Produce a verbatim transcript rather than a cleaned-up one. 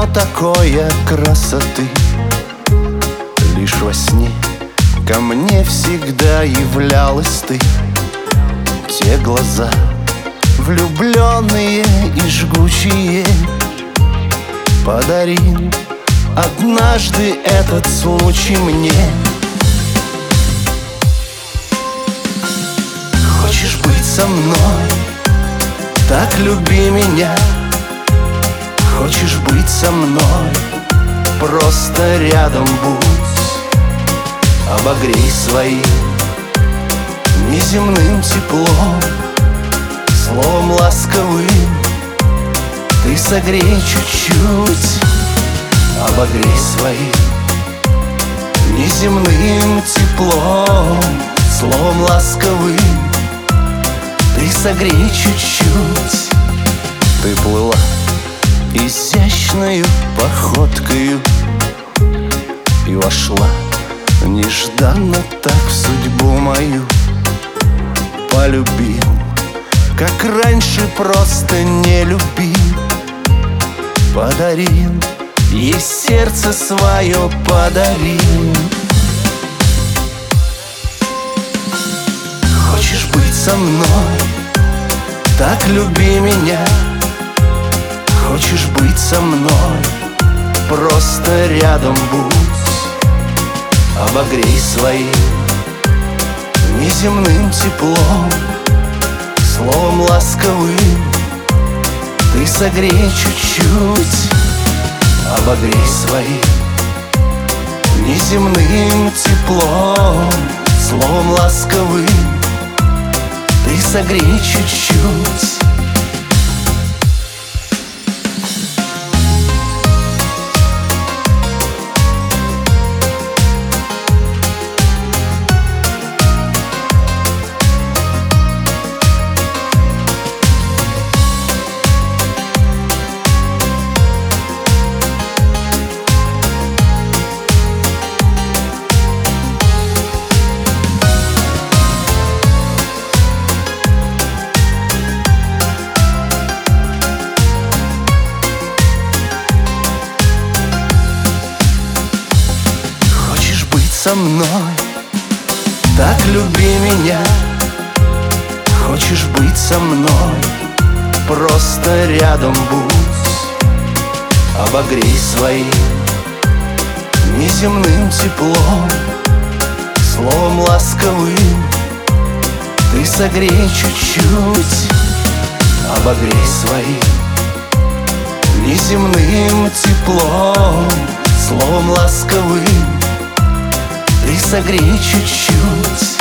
полно такой красоты. Лишь во сне ко мне всегда являлась ты. Те глаза влюбленные и жгучие подарил однажды этот случай мне. Хочешь быть со мной, так люби меня. Хочешь быть со мной, просто рядом будь. Обогрей своим неземным теплом, словом ласковым ты согрей чуть-чуть. Обогрей своим неземным теплом, словом ласковым ты согрей чуть-чуть. Ты плыла изящною походкою и вошла нежданно так в судьбу мою. Полюбил, как раньше просто не любил. Подарил, ей сердце свое подарил. Хочешь быть со мной, так люби меня. Хочешь быть со мной, просто рядом будь. Обогрей своим неземным теплом, словом ласковым ты согрей чуть-чуть. Обогрей своим неземным теплом, словом ласковым ты согрей чуть-чуть. Со мной, так люби меня. Хочешь быть со мной, просто рядом будь. Обогрей своим неземным теплом, словом ласковым ты согрей чуть-чуть. Обогрей своим неземным теплом, словом ласковым ты согрей чуть-чуть.